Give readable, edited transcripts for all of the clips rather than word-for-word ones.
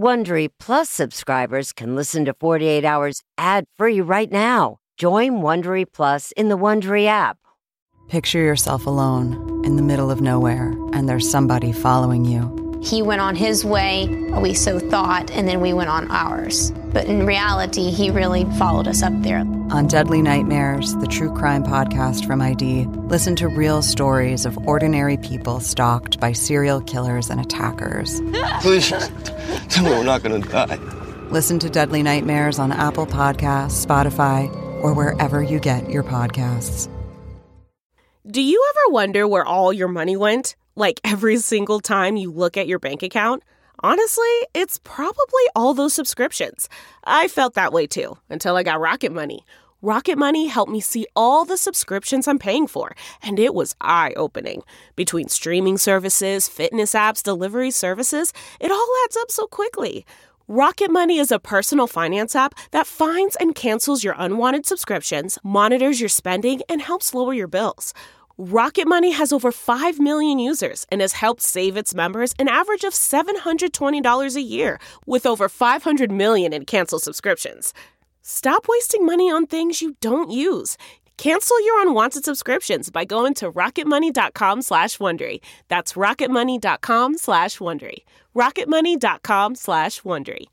Wondery Plus subscribers can listen to 48 Hours ad-free right now. Join Wondery Plus in the Wondery app. Picture yourself alone in the middle of nowhere, and there's somebody following you. He went on his way, we so thought, and then we went on ours. But in reality, he really followed us up there. On Deadly Nightmares, the true crime podcast from ID, listen to real stories of ordinary people stalked by serial killers and attackers. Please, tell me we're not going to die. Listen to Deadly Nightmares on Apple Podcasts, Spotify, or wherever you get your podcasts. Do you ever wonder where all your money went? Like every single time you look at your bank account? Honestly, it's probably all those subscriptions. I felt that way too, until I got Rocket Money. Rocket Money helped me see all the subscriptions I'm paying for, and it was eye-opening. Between streaming services, fitness apps, delivery services, it all adds up so quickly. Rocket Money is a personal finance app that finds and cancels your unwanted subscriptions, monitors your spending, and helps lower your bills. Rocket Money has over 5 million users and has helped save its members an average of $720 a year, with over 500 million in canceled subscriptions. Stop wasting money on things you don't use. Cancel your unwanted subscriptions by going to rocketmoney.com/Wondery. That's rocketmoney.com/Wondery. rocketmoney.com/Wondery.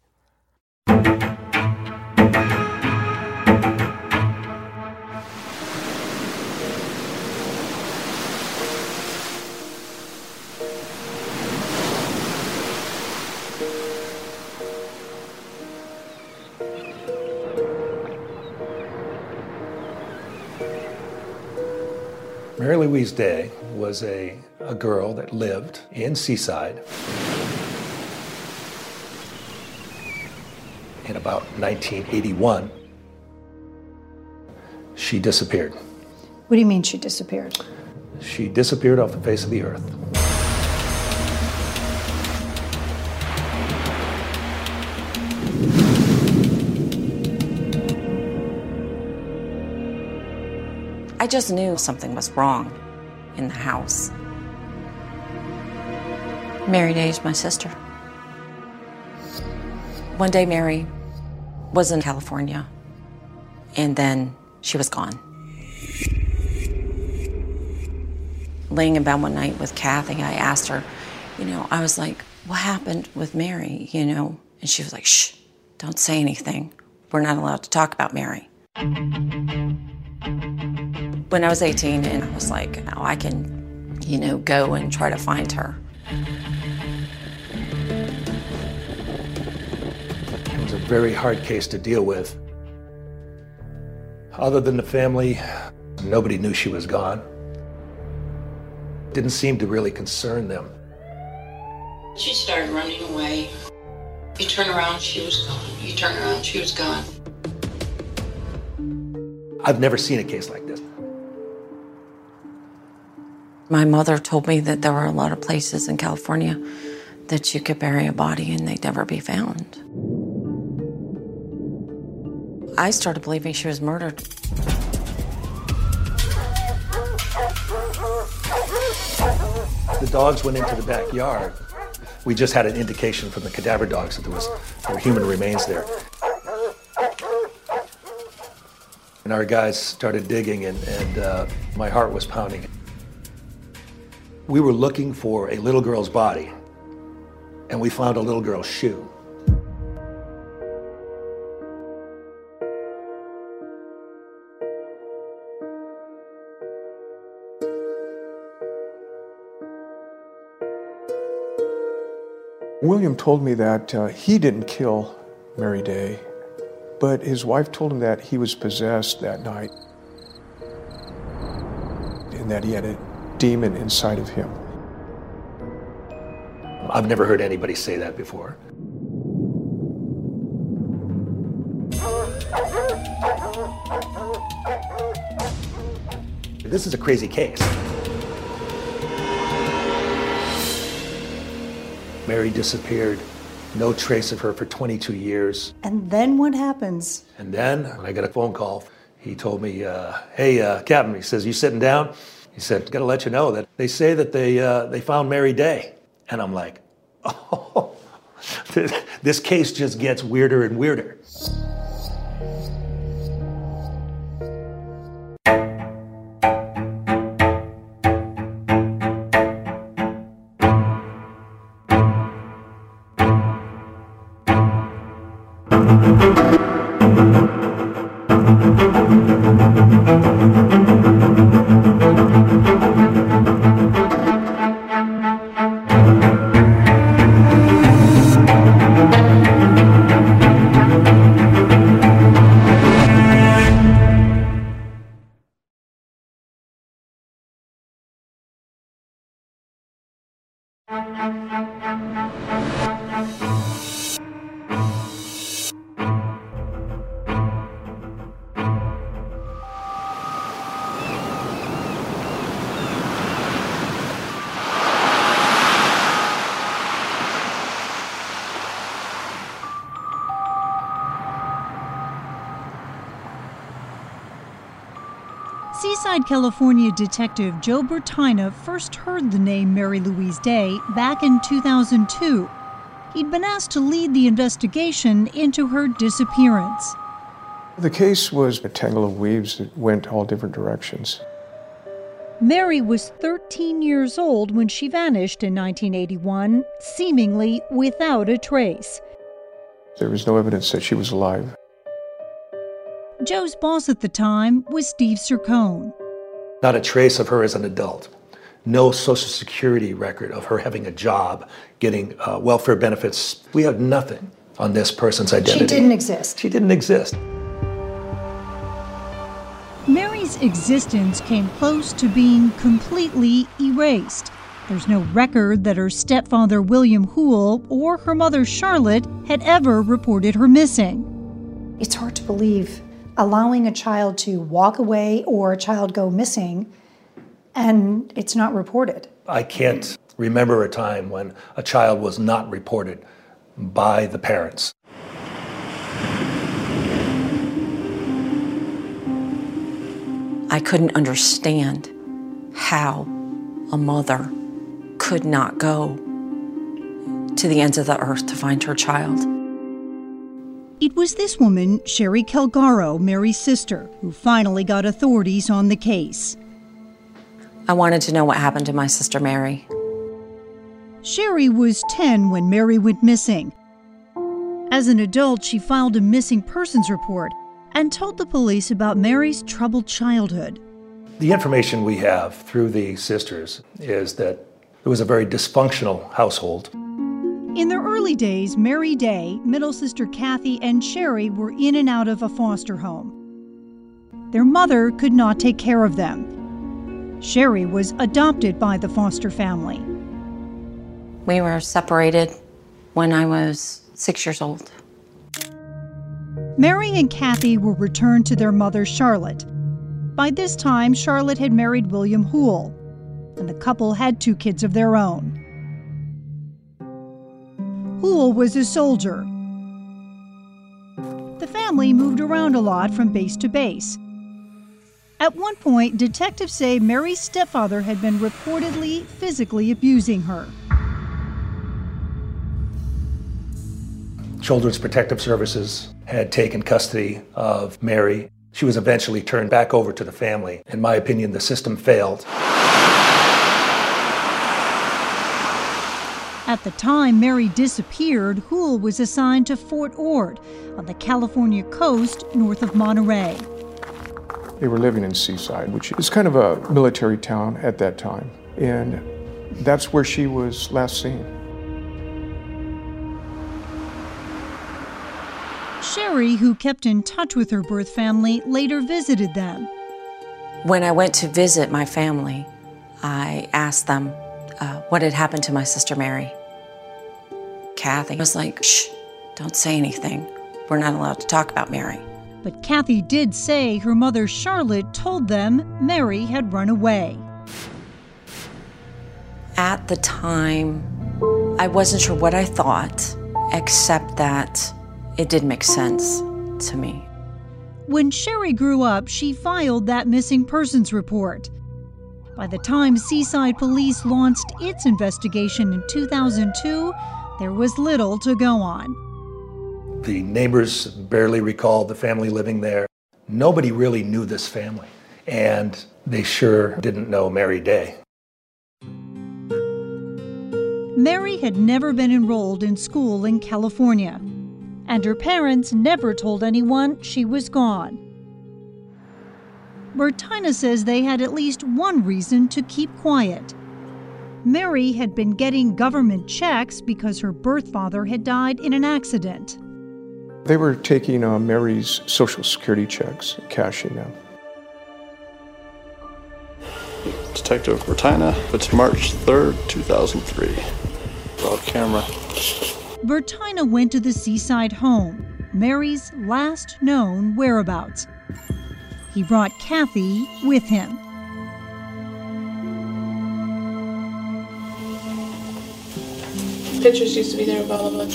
Mary Louise Day was a girl that lived in Seaside. In about 1981, she disappeared. What do you mean she disappeared? She disappeared off the face of the earth. I just knew something was wrong in the house. Mary Day is my sister. One day Mary was in California, and then she was gone. Laying in bed one night with Kathy, I asked her, I was like, what happened with Mary, And she was like, shh, don't say anything. We're not allowed to talk about Mary. When I was 18, and I was like, I can, go and try to find her. It was a very hard case to deal with. Other than the family, nobody knew she was gone. Didn't seem to really concern them. She started running away. You turn around, she was gone. You turn around, she was gone. I've never seen a case like this. My mother told me that there were a lot of places in California that you could bury a body and they'd never be found. I started believing she was murdered. The dogs went into the backyard. We just had an indication from the cadaver dogs that there were human remains there. And our guys started digging, and my heart was pounding. We were looking for a little girl's body, and we found a little girl's shoe. William told me that he didn't kill Mary Day, but his wife told him that he was possessed that night and that he had a demon inside of him. I've never heard anybody say that before. This is a crazy case. Mary disappeared. No trace of her for 22 years. And then what happens? And then, when I got a phone call, he told me, hey, Captain, he says, you sitting down? He said, got to let you know that they say that they found Mary Day. And I'm like, oh, This case just gets weirder and weirder. Seaside, California detective Joe Bertina first heard the name Mary Louise Day back in 2002. He'd been asked to lead the investigation into her disappearance. The case was a tangle of weaves that went all different directions. Mary was 13 years old when she vanished in 1981, seemingly without a trace. There was no evidence that she was alive. Joe's boss at the time was Steve Sircone. Not a trace of her as an adult. No Social Security record of her having a job, getting welfare benefits. We have nothing on this person's identity. She didn't exist. She didn't exist. Mary's existence came close to being completely erased. There's no record that her stepfather, William Hoole, or her mother, Charlotte, had ever reported her missing. It's hard to believe allowing a child to walk away or a child go missing and it's not reported. I can't remember a time when a child was not reported by the parents. I couldn't understand how a mother could not go to the ends of the earth to find her child. It was this woman, Sherry Calgaro, Mary's sister, who finally got authorities on the case. I wanted to know what happened to my sister Mary. Sherry was 10 when Mary went missing. As an adult, she filed a missing persons report and told the police about Mary's troubled childhood. The information we have through the sisters is that it was a very dysfunctional household. In their early days, Mary Day, middle sister Kathy, and Sherry were in and out of a foster home. Their mother could not take care of them. Sherry was adopted by the foster family. We were separated when I was 6 years old. Mary and Kathy were returned to their mother, Charlotte. By this time, Charlotte had married William Hoole, and the couple had 2 kids of their own. Hoole was a soldier. The family moved around a lot from base to base. At one point, detectives say Mary's stepfather had been reportedly physically abusing her. Children's Protective Services had taken custody of Mary. She was eventually turned back over to the family. In my opinion, the system failed. At the time Mary disappeared, Hoole was assigned to Fort Ord on the California coast north of Monterey. They were living in Seaside, which is kind of a military town at that time. And that's where she was last seen. Sherry, who kept in touch with her birth family, later visited them. When I went to visit my family, I asked them what had happened to my sister Mary. Kathy was like, shh, don't say anything. We're not allowed to talk about Mary. But Kathy did say her mother Charlotte told them Mary had run away. At the time, I wasn't sure what I thought, except that it didn't make sense to me. When Sherry grew up, she filed that missing persons report. By the time Seaside Police launched its investigation in 2002, There was little to go on. The neighbors barely recalled the family living there. Nobody really knew this family, and they sure didn't know Mary Day. Mary had never been enrolled in school in California, and her parents never told anyone she was gone. Bertina says they had at least one reason to keep quiet. Mary had been getting government checks because her birth father had died in an accident. They were taking Mary's Social Security checks, cashing them. Detective Bertina, it's March 3rd, 2003. Broad camera. Bertina went to the seaside home, Mary's last known whereabouts. He brought Kathy with him. Pictures used to be there of all of us.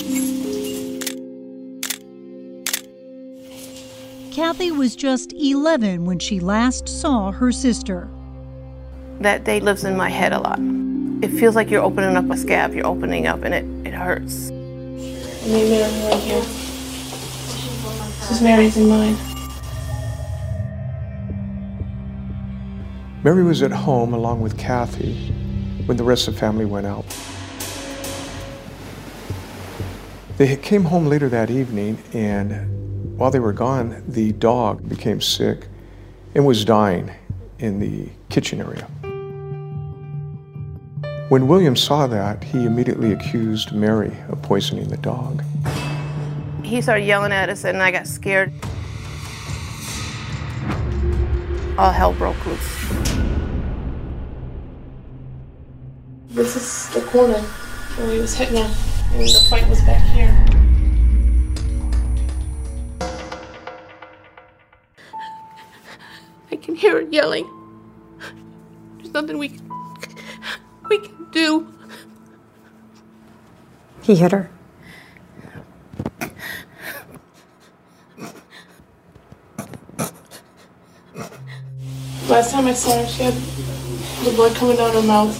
Kathy was just 11 when she last saw her sister. That day lives in my head a lot. It feels like you're opening up a scab, you're opening up, and it hurts. I mean, Mary right here. This is Mary's and mine. Mary was at home along with Kathy when the rest of the family went out. They came home later that evening, and while they were gone, the dog became sick and was dying in the kitchen area. When William saw that, he immediately accused Mary of poisoning the dog. He started yelling at us, and I got scared. All hell broke loose. This is the corner where he was hitting her, and the fight was back here. I can hear her yelling. There's nothing we can do. He hit her. Last time I saw her, she had the blood coming down her mouth.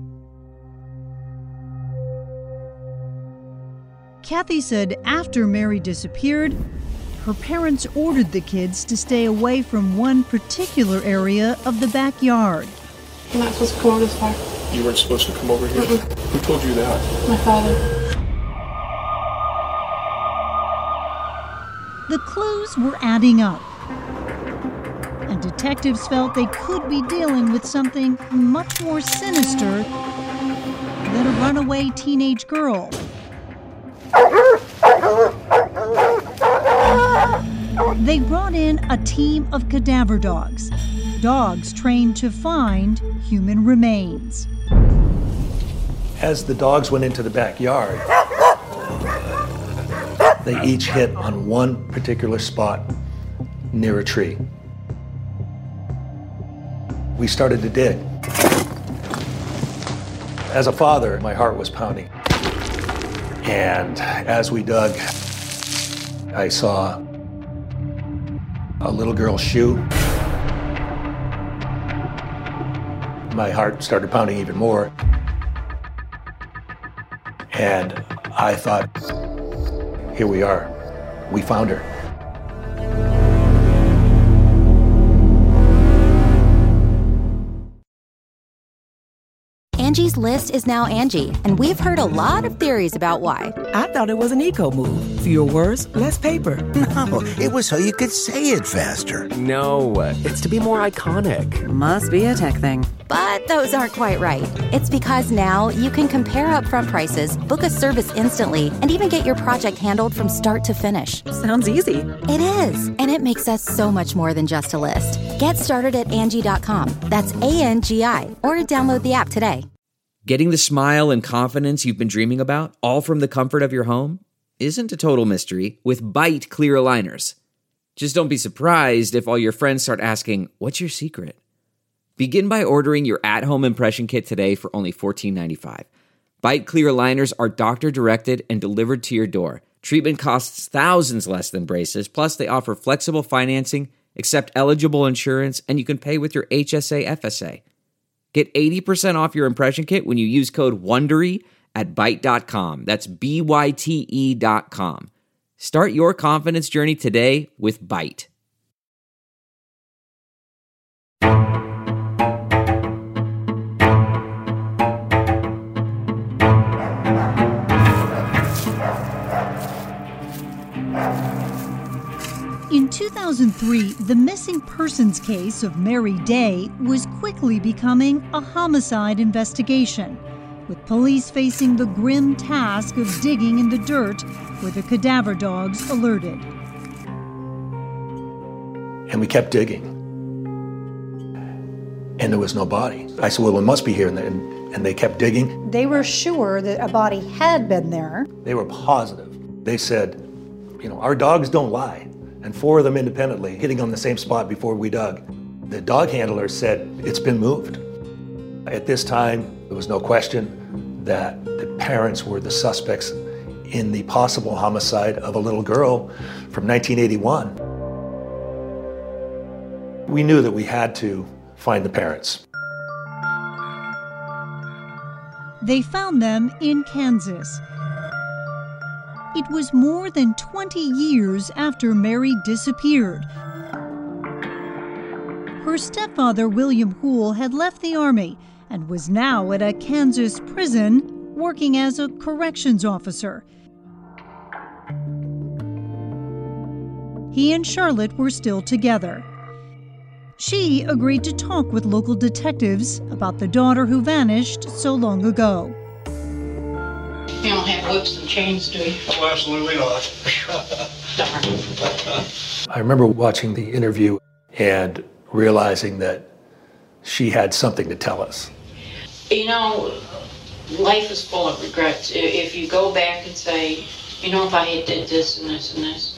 Kathy said after Mary disappeared, her parents ordered the kids to stay away from one particular area of the backyard. I'm not supposed to come over this far. You weren't supposed to come over here? Who told you that? My father. The clues were adding up, and detectives felt they could be dealing with something much more sinister than a runaway teenage girl. They brought in a team of cadaver dogs trained to find human remains. As the dogs went into the backyard, they each hit on one particular spot near a tree. We started to dig. As a father, my heart was pounding. And as we dug, I saw a little girl's shoe. My heart started pounding even more. And I thought, here we are. We found her. Angie's List is now Angie, and we've heard a lot of theories about why. I thought it was an eco move. Fewer words, less paper. No, it was so you could say it faster. No, it's to be more iconic. Must be a tech thing. But those aren't quite right. It's because now you can compare upfront prices, book a service instantly, and even get your project handled from start to finish. Sounds easy. It is, and it makes us so much more than just a list. Get started at Angie.com. That's ANGI, or download the app today. Getting the smile and confidence you've been dreaming about, all from the comfort of your home, isn't a total mystery with Byte clear aligners. Just don't be surprised if all your friends start asking, "What's your secret?" Begin by ordering your at-home impression kit today for only $14.95. Byte clear aligners are doctor-directed and delivered to your door. Treatment costs thousands less than braces, plus they offer flexible financing, accept eligible insurance, and you can pay with your HSA FSA. Get 80% off your impression kit when you use code WONDERY at Byte.com. That's BYTE.com. Start your confidence journey today with Byte. In 2003, the missing persons case of Mary Day was quickly becoming a homicide investigation, with police facing the grim task of digging in the dirt where the cadaver dogs alerted. And we kept digging. And there was no body. I said, well, it must be here. And they kept digging. They were sure that a body had been there. They were positive. They said, our dogs don't lie. And 4 of them independently, hitting on the same spot before we dug. The dog handler said, it's been moved. At this time, there was no question that the parents were the suspects in the possible homicide of a little girl from 1981. We knew that we had to find the parents. They found them in Kansas. It was more than 20 years after Mary disappeared. Her stepfather, William Houle, had left the Army and was now at a Kansas prison working as a corrections officer. He and Charlotte were still together. She agreed to talk with local detectives about the daughter who vanished so long ago. You don't have whips and chains, do you? Oh, absolutely not. Darn. I remember watching the interview and realizing that she had something to tell us. Life is full of regrets. If you go back and say, if I had did this and this and this.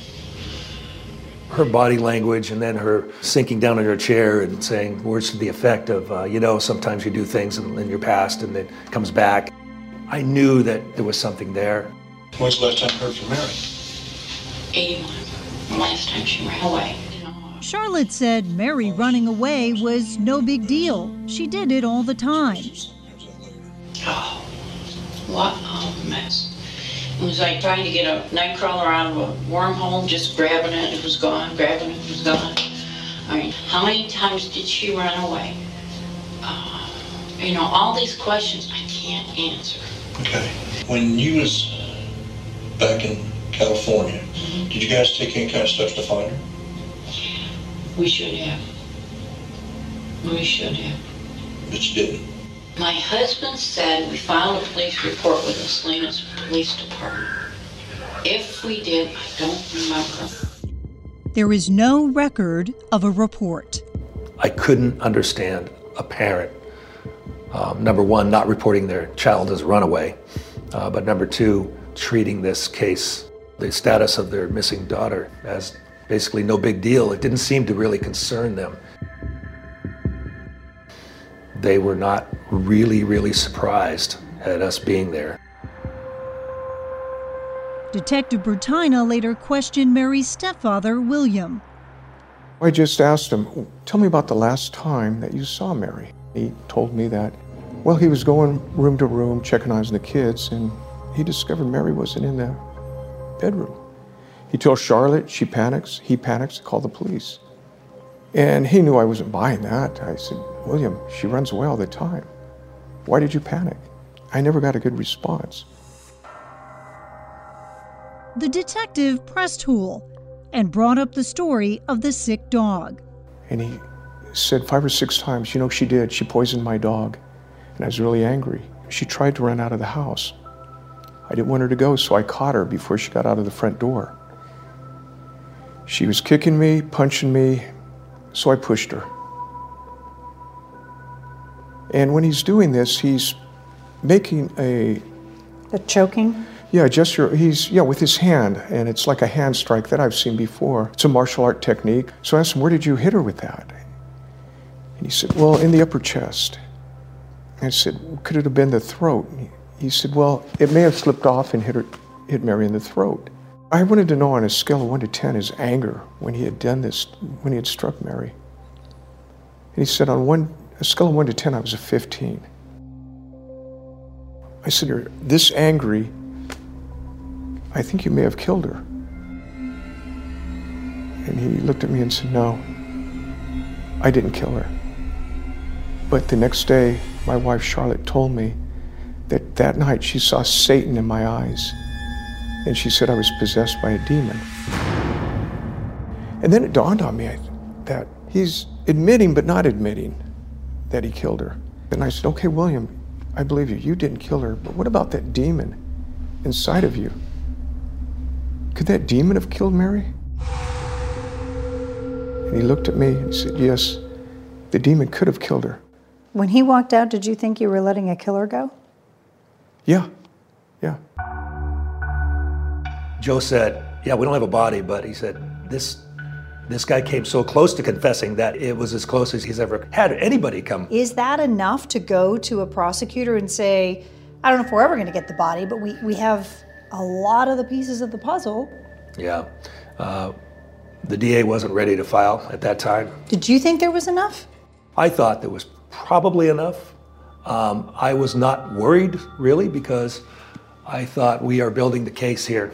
Her body language and then her sinking down in her chair and saying words to the effect of, sometimes you do things in your past and it comes back. I knew that there was something there. When's the last time you heard from Mary? 81. The last time she ran away. Charlotte said Mary running away was no big deal. She did it all the time. Oh, what a mess. It was like trying to get a night crawler out of a wormhole, just grabbing it, it was gone, grabbing it, it was gone. I mean, how many times did she run away? All these questions I can't answer. Okay. When you was back in California, did you guys take any kind of steps to find her? We should have. We should have. But you didn't. My husband said we filed a police report with the Salinas Police Department. If we did, I don't remember. There is no record of a report. I couldn't understand a parent, number one, not reporting their child as a runaway, but number two, treating this case, the status of their missing daughter, as basically no big deal. It didn't seem to really concern them. They were not really surprised at us being there. Detective Bertina later questioned Mary's stepfather, William. I just asked him, tell me about the last time that you saw Mary. He told me that, well, he was going room to room, checking on the kids, and he discovered Mary wasn't in the bedroom. He told Charlotte, she panics, he panics, called the police. And he knew I wasn't buying that. I said, William, she runs away all the time. Why did you panic? I never got a good response. The detective pressed Houle and brought up the story of the sick dog. And he said 5 or 6 times, she did. She poisoned my dog. And I was really angry. She tried to run out of the house. I didn't want her to go, so I caught her before she got out of the front door. She was kicking me, punching me, so I pushed her. And when he's doing this, he's making The choking? Yeah, gesture, with his hand, and it's like a hand strike that I've seen before. It's a martial art technique. So I asked him, where did you hit her with that? And he said, well, in the upper chest. And I said, could it have been the throat? And he said, well, it may have slipped off and hit Mary in the throat. I wanted to know on a scale of 1 to 10 his anger when he had done this, when he had struck Mary. And he said, on a scale of 1 to 10, I was a 15. I said, "You're this angry, I think you may have killed her." And he looked at me and said, "No, I didn't kill her." But the next day, my wife Charlotte told me that that night she saw Satan in my eyes, and she said I was possessed by a demon. And then it dawned on me that he's admitting but not admitting that he killed her. And I said, "Okay, William, I believe you. You didn't kill her, but what about that demon inside of you? Could that demon have killed Mary?" And he looked at me and said, "Yes, the demon could have killed her." When he walked out, did you think you were letting a killer go? Yeah. Joe said, "Yeah, we don't have a body," but he said, this guy came so close to confessing that it was as close as he's ever had anybody come. Is that enough to go to a prosecutor and say, I don't know if we're ever going to get the body, but we have a lot of the pieces of the puzzle? Yeah. The DA wasn't ready to file at that time. Did you think there was enough? I thought there was probably enough. I was not worried, really, because I thought we are building the case here.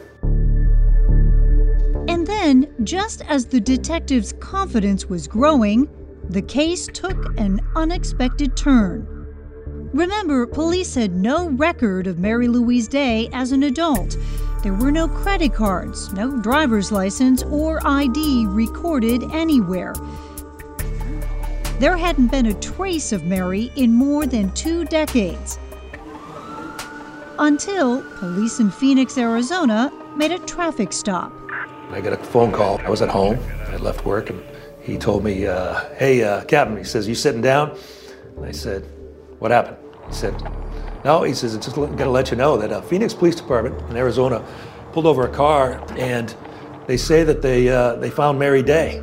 And then, just as the detective's confidence was growing, the case took an unexpected turn. Remember, police had no record of Mary Louise Day as an adult. There were no credit cards, no driver's license, or ID recorded anywhere. There hadn't been a trace of Mary in more than 2 decades. Until police in Phoenix, Arizona made a traffic stop. I got a phone call. I was at home. I left work, and he told me, "Hey, Captain," he says, "you sitting down?" And I said, "What happened?" He said, "No," he says, "just got to let you know that Phoenix Police Department in Arizona pulled over a car, and they say that they found Mary Day."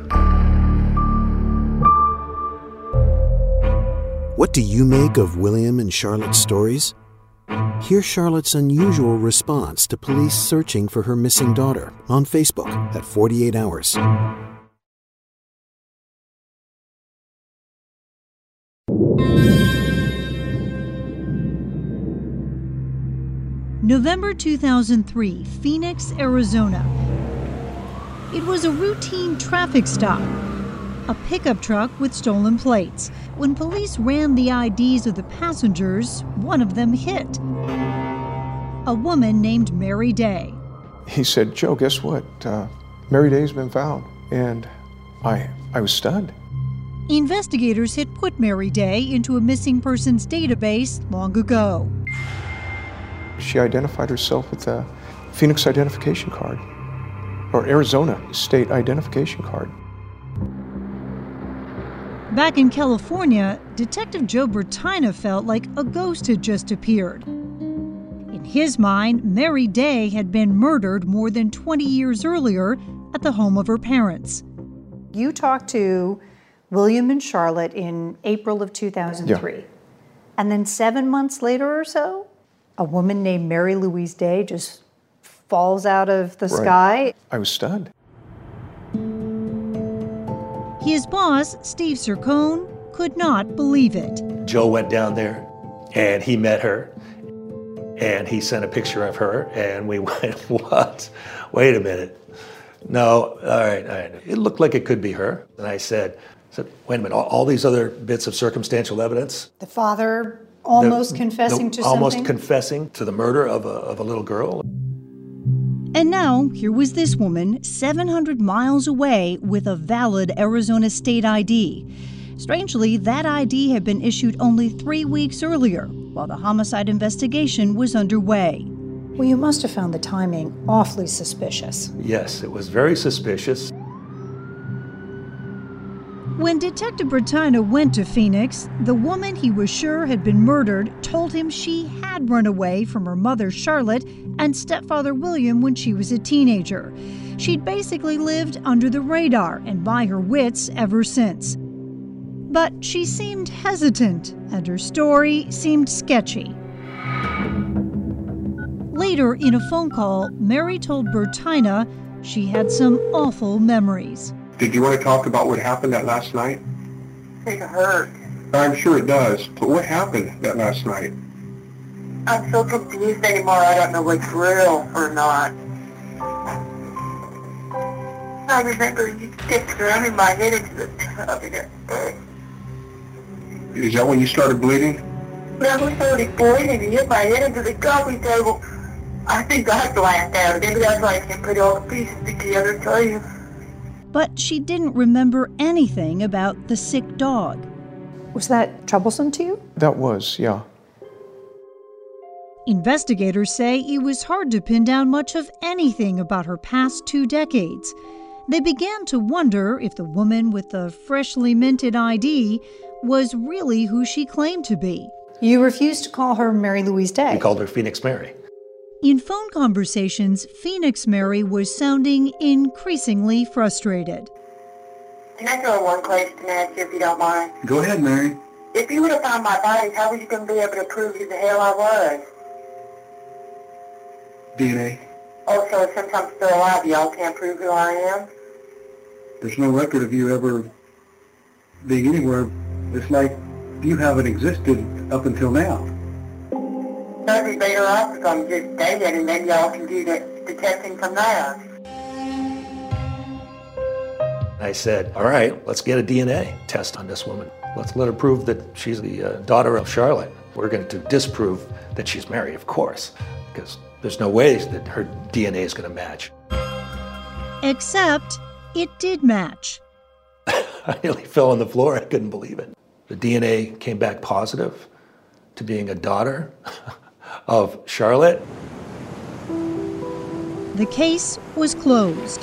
What do you make of William and Charlotte's stories? Hear Charlotte's unusual response to police searching for her missing daughter on Facebook at 48 Hours. November 2003, Phoenix, Arizona. It was a routine traffic stop. A pickup truck with stolen plates. When police ran the IDs of the passengers, one of them hit. A woman named Mary Day. He said, "Joe, guess what? Mary Day's been found." And I was stunned. Investigators had put Mary Day into a missing persons database long ago. She identified herself with a Phoenix identification card, or Arizona state identification card. Back in California, Detective Joe Bertina felt like a ghost had just appeared. In his mind, Mary Day had been murdered more than 20 years earlier at the home of her parents. You talked to William and Charlotte in April of 2003. Yeah. And then 7 months later or so, a woman named Mary Louise Day just falls out of the sky. I was stunned. His boss, Steve Sircone, could not believe it. Joe went down there, and he met her, and he sent a picture of her, and we went, "What? Wait a minute. No, all right. It looked like it could be her." And I said, "Wait a minute, all these other bits of circumstantial evidence?" The father almost confessing to something? Almost confessing to the murder of a little girl. And now, here was this woman 700 miles away with a valid Arizona state ID. Strangely, that ID had been issued only 3 weeks earlier, while the homicide investigation was underway. Well, you must have found the timing awfully suspicious. Yes, it was very suspicious. When Detective Bertina went to Phoenix, the woman he was sure had been murdered told him she had run away from her mother, Charlotte, and stepfather, William, when she was a teenager. She'd basically lived under the radar and by her wits ever since. But she seemed hesitant, and her story seemed sketchy. Later, in a phone call, Mary told Bertina she had some awful memories. Did you want to talk about what happened that last night? It hurt. I'm sure it does, but what happened that last night? I'm so confused anymore. I don't know what's real or not. I remember you kept ramming my head into the tub and it hurt. Is that when you started bleeding? I was already bleeding and hit my head into the coffee table. I think I blacked out. Maybe that's why I can't put all the pieces together, tell you. But she didn't remember anything about the sick dog. Was that troublesome to you? That was, yeah. Investigators say it was hard to pin down much of anything about her past 2 decades. They began to wonder if the woman with the freshly minted ID was really who she claimed to be. You refused to call her Mary Louise Day. We called her Phoenix Mary. In phone conversations, Phoenix Mary was sounding increasingly frustrated. Can I throw one question at you if you don't mind? Go ahead, Mary. If you would have found my body, how was you going to be able to prove who the hell I was? DNA. Oh, so since I'm still alive, y'all can't prove who I am? There's no record of you ever being anywhere. It's like you haven't existed up until now. That'd be better off if I'm just dead, and then y'all can do the testing from there. I said, all right, let's get a DNA test on this woman. Let's let her prove that she's the daughter of Charlotte. We're going to disprove that she's Mary, of course, because there's no way that her DNA is going to match. Except it did match. I nearly fell on the floor. I couldn't believe it. The DNA came back positive to being a daughter of Charlotte. The case was closed.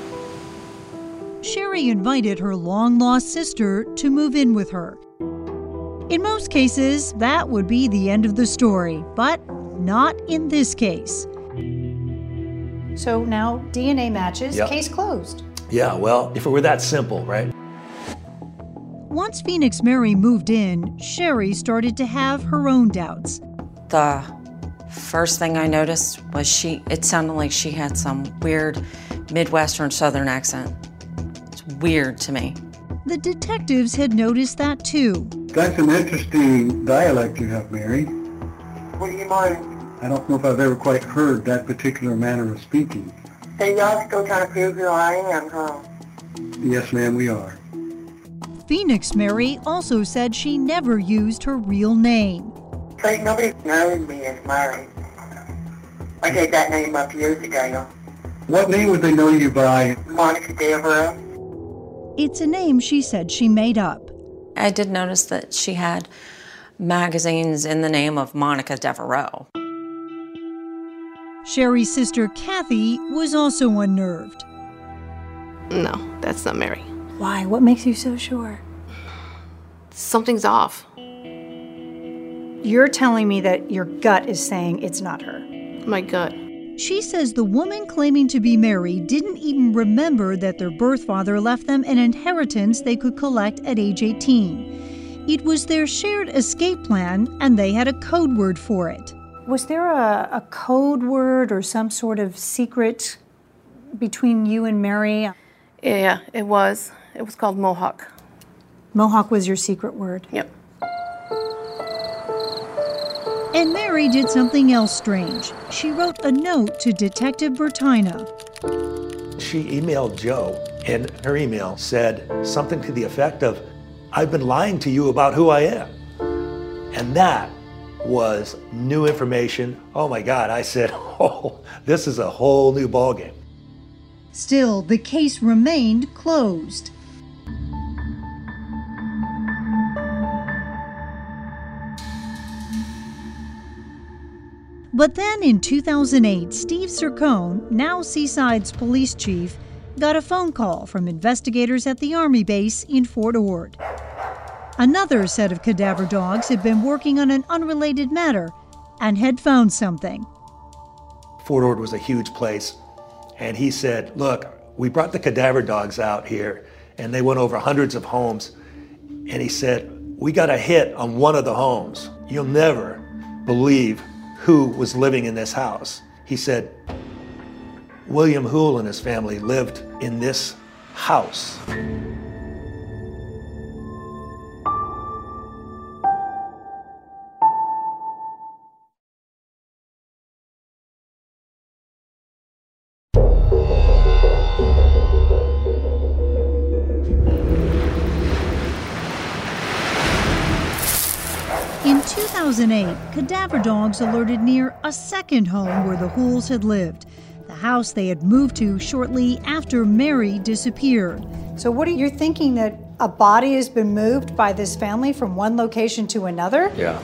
Sherry invited her long-lost sister to move in with her. In most cases, that would be the end of the story, but not in this case. So now DNA matches, Yep. Case closed. Yeah, well, if it were that simple, right? Once Phoenix Mary moved in, Sherry started to have her own doubts. The first thing I noticed was it sounded like she had some weird Midwestern Southern accent. It's weird to me. The detectives had noticed that too. That's an interesting dialect you have, Mary. What do you mind? I don't know if I've ever quite heard that particular manner of speaking. So y'all still trying to prove who I am, huh? Yes, ma'am, we are. Phoenix Mary also said she never used her real name. So nobody knows me as Mary. I gave that name up years ago. What name would they know you by? Monica Devereaux. It's a name she said she made up. I did notice that she had magazines in the name of Monica Devereaux. Sherry's sister Kathy was also unnerved. No, that's not Mary. Why? What makes you so sure? Something's off. You're telling me that your gut is saying it's not her. My gut. She says the woman claiming to be Mary didn't even remember that their birth father left them an inheritance they could collect at age 18. It was their shared escape plan, and they had a code word for it. Was there a code word or some sort of secret between you and Mary? Yeah, it was. It was called Mohawk. Mohawk was your secret word? Yep. And Mary did something else strange. She wrote a note to Detective Bertina. She emailed Joe, and her email said something to the effect of, I've been lying to you about who I am. And that was new information. Oh my God, I said, oh, this is a whole new ballgame. Still, the case remained closed. But then in 2008, Steve Sircone, now Seaside's police chief, got a phone call from investigators at the Army base in Fort Ord. Another set of cadaver dogs had been working on an unrelated matter and had found something. Fort Ord was a huge place, and he said, look, we brought the cadaver dogs out here, and they went over hundreds of homes, and he said, we got a hit on one of the homes. You'll never believe who was living in this house. He said, William Hoole and his family lived in this house. 2008, cadaver dogs alerted near a second home where the Hools had lived, the house they had moved to shortly after Mary disappeared. So what are you thinking, that a body has been moved by this family from one location to another? Yeah.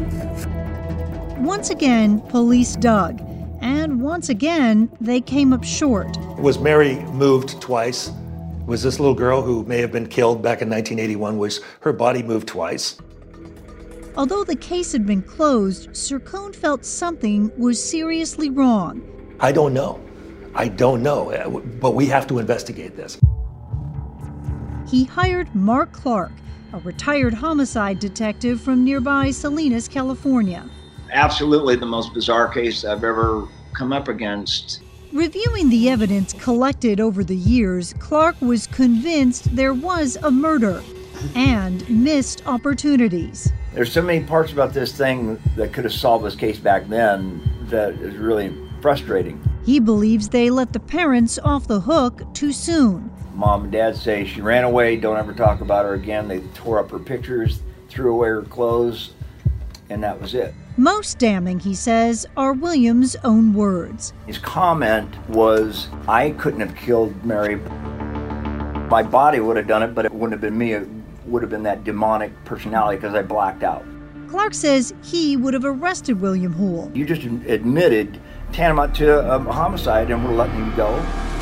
Once again, police dug, and once again, they came up short. Was Mary moved twice? Was this little girl who may have been killed back in 1981, was her body moved twice? Although the case had been closed, Sircone felt something was seriously wrong. I don't know, but we have to investigate this. He hired Mark Clark, a retired homicide detective from nearby Salinas, California. Absolutely the most bizarre case I've ever come up against. Reviewing the evidence collected over the years, Clark was convinced there was a murder and missed opportunities. There's so many parts about this thing that could have solved this case back then that is really frustrating. He believes they let the parents off the hook too soon. Mom and Dad say she ran away, don't ever talk about her again. They tore up her pictures, threw away her clothes, and that was it. Most damning, he says, are William's own words. His comment was, I couldn't have killed Mary. My body would have done it, but it wouldn't have been me. It would have been that demonic personality because I blacked out. Clark says he would have arrested William Hoole. You just admitted tantamount to a homicide and would have let me go.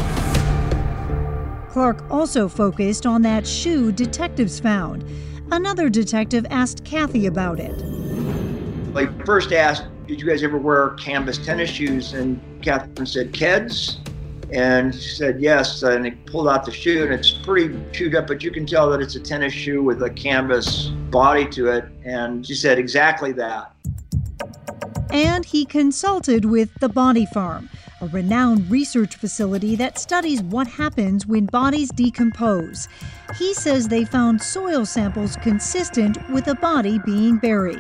Clark also focused on that shoe detectives found. Another detective asked Kathy about it. They first asked, did you guys ever wear canvas tennis shoes? And Catherine said, Keds? And she said, yes. And they pulled out the shoe, and it's pretty chewed up, but you can tell that it's a tennis shoe with a canvas body to it. And she said, exactly that. And he consulted with the Body Farm, a renowned research facility that studies what happens when bodies decompose. He says they found soil samples consistent with a body being buried.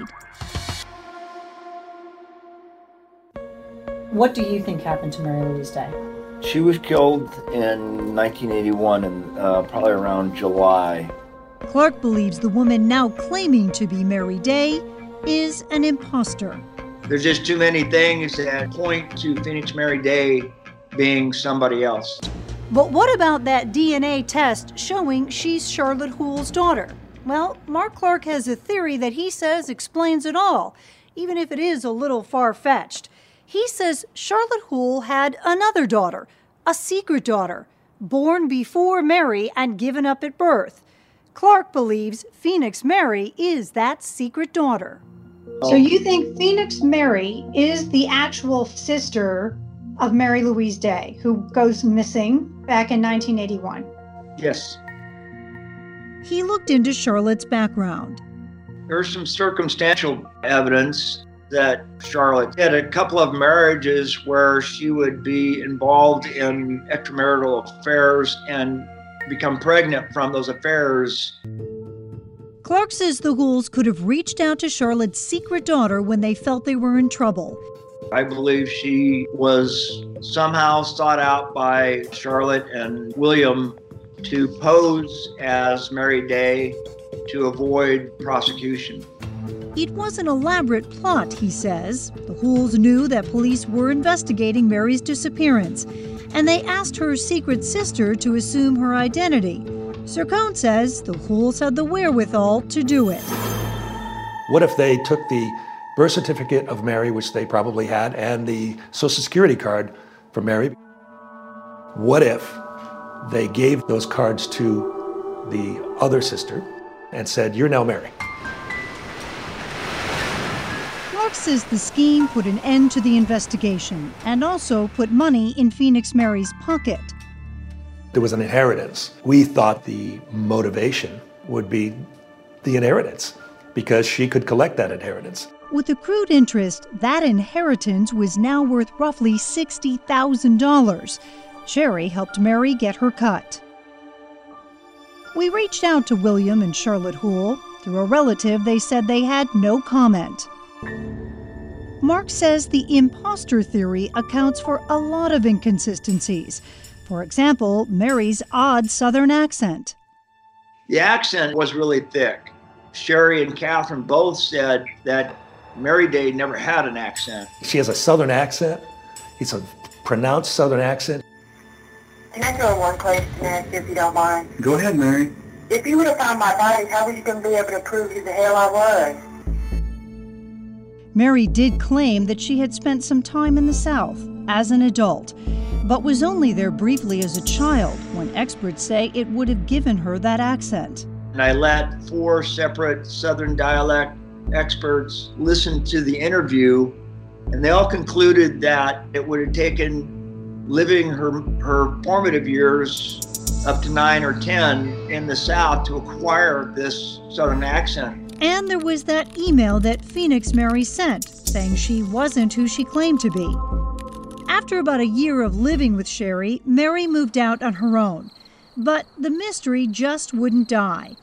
What do you think happened to Mary Louise Day? She was killed in 1981, and probably around July. Clark believes the woman now claiming to be Mary Day is an imposter. There's just too many things that point to Phoenix Mary Day being somebody else. But what about that DNA test showing she's Charlotte Hoole's daughter? Well, Mark Clark has a theory that he says explains it all, even if it is a little far-fetched. He says Charlotte Hoole had another daughter, a secret daughter, born before Mary and given up at birth. Clark believes Phoenix Mary is that secret daughter. So you think Phoenix Mary is the actual sister of Mary Louise Day, who goes missing back in 1981? Yes. He looked into Charlotte's background. There's some circumstantial evidence that Charlotte had a couple of marriages where she would be involved in extramarital affairs and become pregnant from those affairs. Clark says the Hooles could have reached out to Charlotte's secret daughter when they felt they were in trouble. I believe she was somehow sought out by Charlotte and William to pose as Mary Day to avoid prosecution. It was an elaborate plot, he says. The Hooles knew that police were investigating Mary's disappearance, and they asked her secret sister to assume her identity. Sircone says the Hooles had the wherewithal to do it. What if they took the birth certificate of Mary, which they probably had, and the Social Security card for Mary? What if they gave those cards to the other sister and said, you're now Mary? Clark says the scheme put an end to the investigation and also put money in Phoenix Mary's pocket. There was an inheritance. We thought the motivation would be the inheritance because she could collect that inheritance. With accrued interest, that inheritance was now worth roughly $60,000. Sherry helped Mary get her cut. We reached out to William and Charlotte Hoole. Through a relative, they said they had no comment. Mark says the imposter theory accounts for a lot of inconsistencies. For example, Mary's odd Southern accent. The accent was really thick. Sherry and Catherine both said that Mary Day never had an accent. She has a Southern accent. It's a pronounced Southern accent. Can I throw one question at you if you don't mind? Go ahead, Mary. If you would have found my body, how was you going to be able to prove who the hell I was? Mary did claim that she had spent some time in the South as an adult, but was only there briefly as a child when experts say it would have given her that accent. And I let 4 separate Southern dialect experts listen to the interview, and they all concluded that it would have taken living her formative years up to 9 or 10 in the South to acquire this Southern accent. And there was that email that Phoenix Mary sent, saying she wasn't who she claimed to be. After about a year of living with Sherry, Mary moved out on her own. But the mystery just wouldn't die.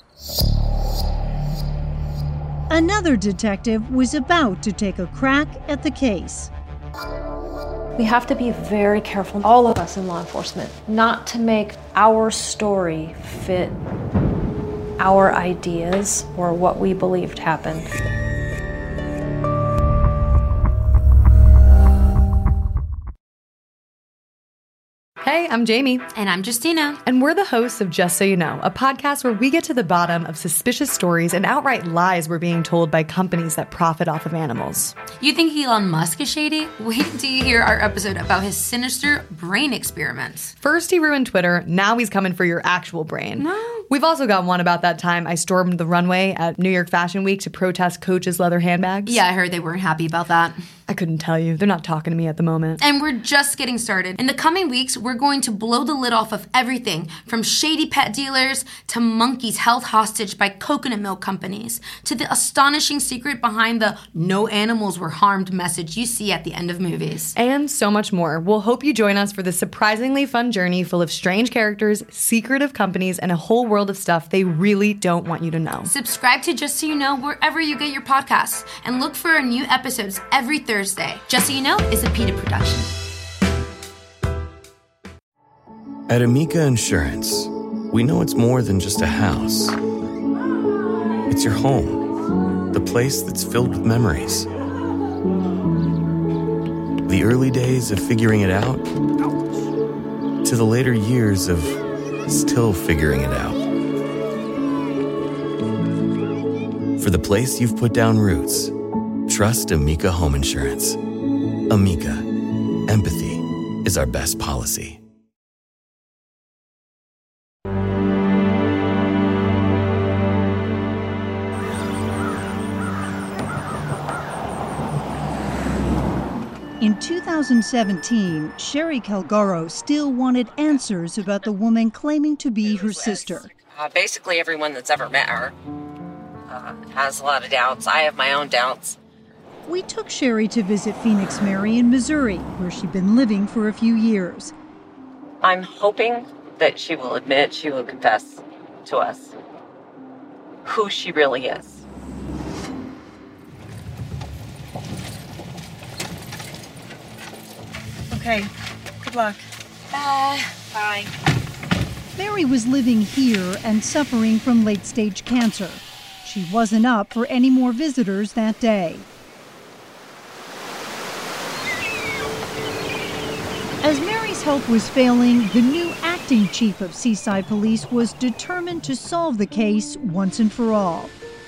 Another detective was about to take a crack at the case. We have to be very careful, all of us in law enforcement, not to make our story fit our ideas or what we believed happened. Hey, I'm Jamie. And I'm Justina. And we're the hosts of Just So You Know, a podcast where we get to the bottom of suspicious stories and outright lies we're being told by companies that profit off of animals. You think Elon Musk is shady? Wait till you hear our episode about his sinister brain experiments. First he ruined Twitter, now he's coming for your actual brain. No. We've also got one about that time I stormed the runway at New York Fashion Week to protest Coach's leather handbags. Yeah, I heard they weren't happy about that. I couldn't tell you. They're not talking to me at the moment. And we're just getting started. In the coming weeks, we're going to blow the lid off of everything from shady pet dealers to monkeys held hostage by coconut milk companies to the astonishing secret behind the "no animals were harmed" message you see at the end of movies. And so much more. We'll hope you join us for this surprisingly fun journey full of strange characters, secretive companies, and a whole world of stuff they really don't want you to know. Subscribe to Just So You Know wherever you get your podcasts and look for our new episodes every Thursday. Just So You Know is a PETA production. At Amica Insurance, we know it's more than just a house. It's your home, the place that's filled with memories. The early days of figuring it out to the later years of still figuring it out. For the place you've put down roots, trust Amica Home Insurance. Amica, empathy is our best policy. In 2017, Sherry Calgaro still wanted answers about the woman claiming to be her sister. Basically, everyone that's ever met her has a lot of doubts. I have my own doubts. We took Sherry to visit Phoenix Mary in Missouri, where she'd been living for a few years. I'm hoping that she will admit, she will confess to us who she really is. Okay, good luck. Bye. Mary was living here and suffering from late-stage cancer. She wasn't up for any more visitors that day. As Mary's help was failing, the new acting chief of Seaside Police was determined to solve the case once and for all.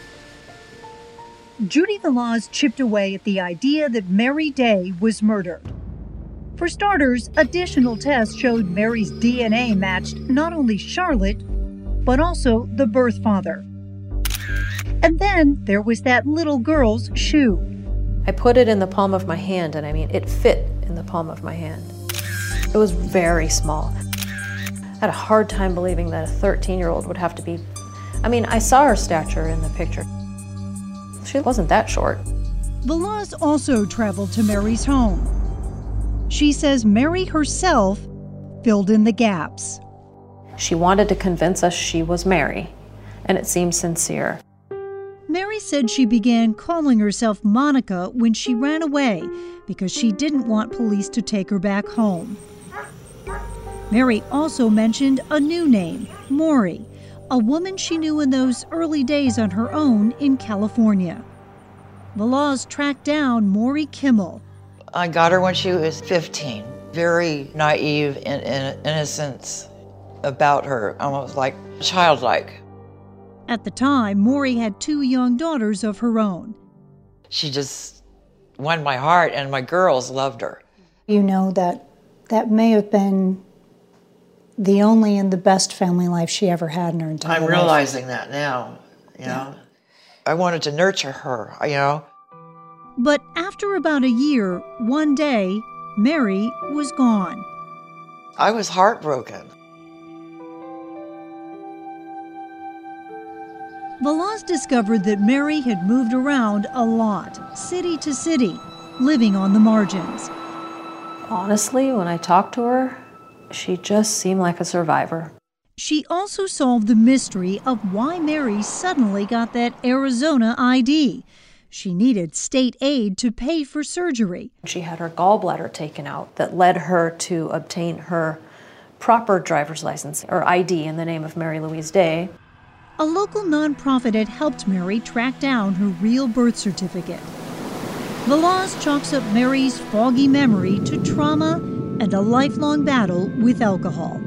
Judy Velaz chipped away at the idea that Mary Day was murdered. For starters, additional tests showed Mary's DNA matched not only Charlotte, but also the birth father. And then there was that little girl's shoe. I put it in the palm of my hand, and it fit in the palm of my hand. It was very small. I had a hard time believing that a 13-year-old would have to be... I saw her stature in the picture. She wasn't that short. Velaz also traveled to Mary's home. She says Mary herself filled in the gaps. She wanted to convince us she was Mary, and it seemed sincere. Mary said she began calling herself Monica when she ran away because she didn't want police to take her back home. Mary also mentioned a new name, Maury, a woman she knew in those early days on her own in California. The laws tracked down Maury Kimmel. I got her when she was 15. Very naive and innocence about her, almost like childlike. At the time, Maury had 2 young daughters of her own. She just won my heart, and my girls loved her. You know that may have been the only and the best family life she ever had in her entire life. I'm realizing that now, you know. I wanted to nurture her, you know. But after about a year, one day, Mary was gone. I was heartbroken. The laws discovered that Mary had moved around a lot, city to city, living on the margins. Honestly, when I talked to her, she just seemed like a survivor. She also solved the mystery of why Mary suddenly got that Arizona ID. She needed state aid to pay for surgery. She had her gallbladder taken out that led her to obtain her proper driver's license, or ID, in the name of Mary Louise Day. A local nonprofit had helped Mary track down her real birth certificate. The laws chalks up Mary's foggy memory to trauma and a lifelong battle with alcohol.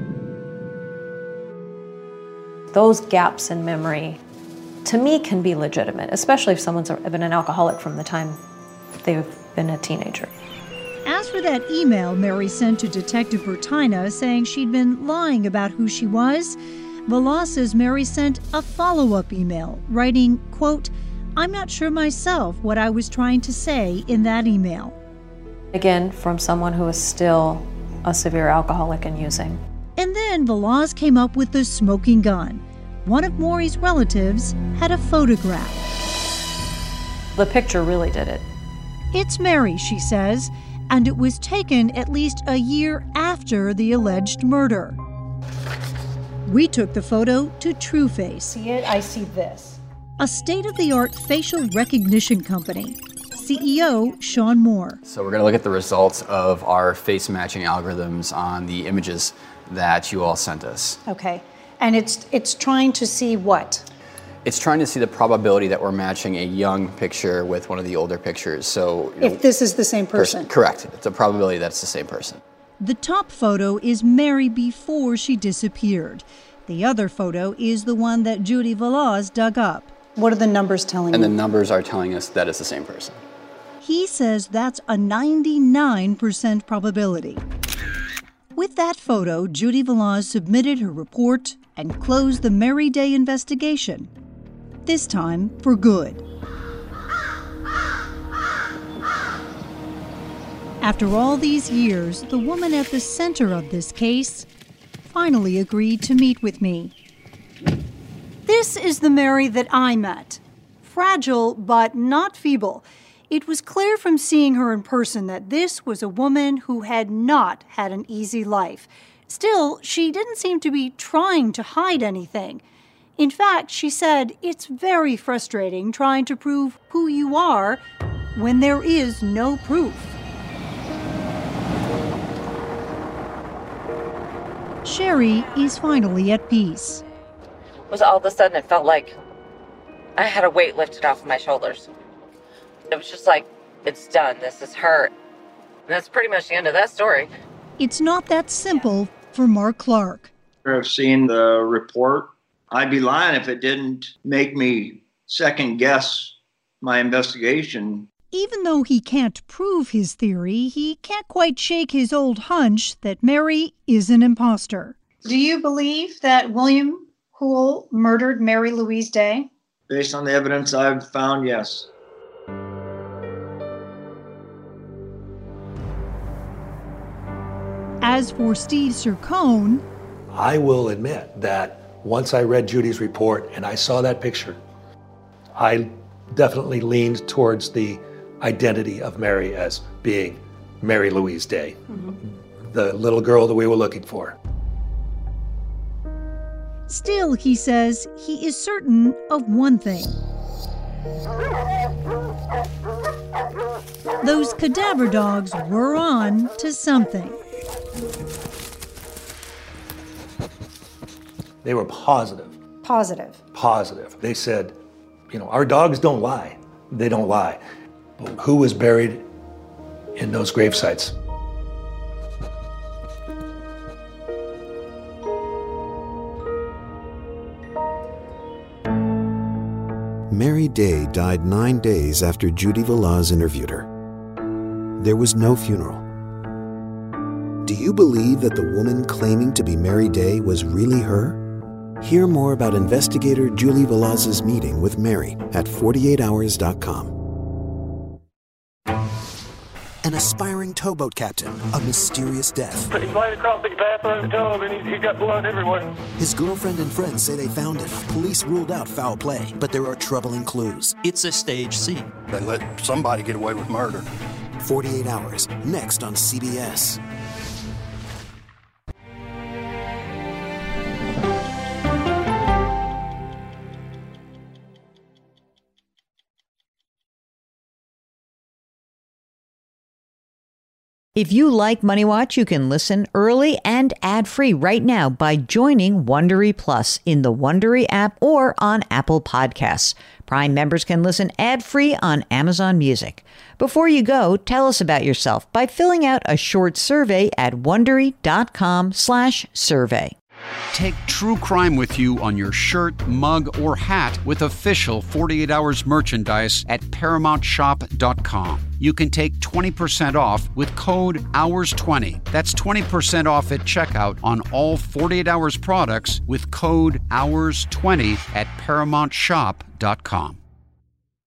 Those gaps in memory, to me, can be legitimate, especially if someone's been an alcoholic from the time they've been a teenager. As for that email Mary sent to Detective Bertina saying she'd been lying about who she was, the law says Mary sent a follow-up email writing, quote, "I'm not sure myself what I was trying to say in that email." Again, from someone who is still a severe alcoholic and using. And then the laws came up with the smoking gun. One of Maury's relatives had a photograph. The picture really did it. It's Mary, she says, and it was taken at least a year after the alleged murder. We took the photo to TrueFace. See it? I see this. A state-of-the-art facial recognition company. CEO Sean Moore. So we're going to look at the results of our face matching algorithms on the images that you all sent us. Okay. And it's trying to see what? It's trying to see the probability that we're matching a young picture with one of the older pictures. So if this is the same person? Correct. It's a probability that it's the same person. The top photo is Mary before she disappeared. The other photo is the one that Judy Velaz dug up. What are the numbers telling you? And the numbers are telling us that it's the same person. He says that's a 99% probability. With that photo, Judy Velaz submitted her report and closed the Mary Day investigation. This time for good. After all these years, the woman at the center of this case finally agreed to meet with me. This is the Mary that I met. Fragile, but not feeble. It was clear from seeing her in person that this was a woman who had not had an easy life. Still, she didn't seem to be trying to hide anything. In fact, she said, it's very frustrating trying to prove who you are when there is no proof. Sherry is finally at peace. Was all of a sudden it felt like I had a weight lifted off my shoulders. It was just like, it's done, this is her. And that's pretty much the end of that story. It's not that simple for Mark Clark. I've seen the report. I'd be lying if it didn't make me second guess my investigation. Even though he can't prove his theory, he can't quite shake his old hunch that Mary is an imposter. Do you believe that William Hoole murdered Mary Louise Day? Based on the evidence I've found, yes. As for Steve Sircone, I will admit that once I read Judy's report and I saw that picture, I definitely leaned towards the identity of Mary as being Mary Louise Day, the little girl that we were looking for. Still, he says, he is certain of one thing. Those cadaver dogs were on to something. They were positive. Positive. Positive. They said, our dogs don't lie. they don't lie. But who was buried in those grave sites? Mary Day died 9 days after Judy Velaz interviewed her. There was no funeral. Do you believe that the woman claiming to be Mary Day was really her? Hear more about investigator Julie Velaz's meeting with Mary at 48hours.com. An aspiring towboat captain, a mysterious death. He laid across the path on the tub and he got blood everywhere. His girlfriend and friends say they found him. Police ruled out foul play, but there are troubling clues. It's a stage scene. They let somebody get away with murder. 48 Hours, next on CBS. If you like Money Watch, you can listen early and ad-free right now by joining Wondery Plus in the Wondery app or on Apple Podcasts. Prime members can listen ad-free on Amazon Music. Before you go, tell us about yourself by filling out a short survey at Wondery.com/survey. Take true crime with you on your shirt, mug, or hat with official 48 Hours merchandise at ParamountShop.com. You can take 20% off with code HOURS20. That's 20% off at checkout on all 48 Hours products with code HOURS20 at ParamountShop.com.